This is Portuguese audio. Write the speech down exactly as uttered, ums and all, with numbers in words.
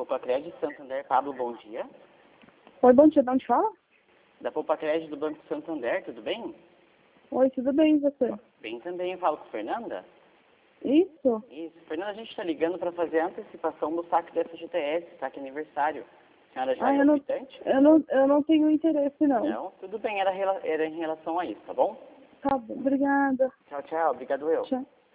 Poupa-Cred Santander. Pablo, bom dia. Oi, bom dia, de onde fala? Da Poupa-Cred do Banco Santander, tudo bem? Oi, tudo bem, e você? Bem também, eu falo com a Fernanda. Isso? Isso. Fernanda, a gente está ligando para fazer a antecipação do saque da F G T S, saque aniversário. A senhora já Ah, é eu não, optante? eu não, eu não tenho interesse, não. Não? Tudo bem, era, rela- era em relação a isso, tá bom? Tá bom, obrigada. Tchau, tchau. Obrigado eu. Tchau.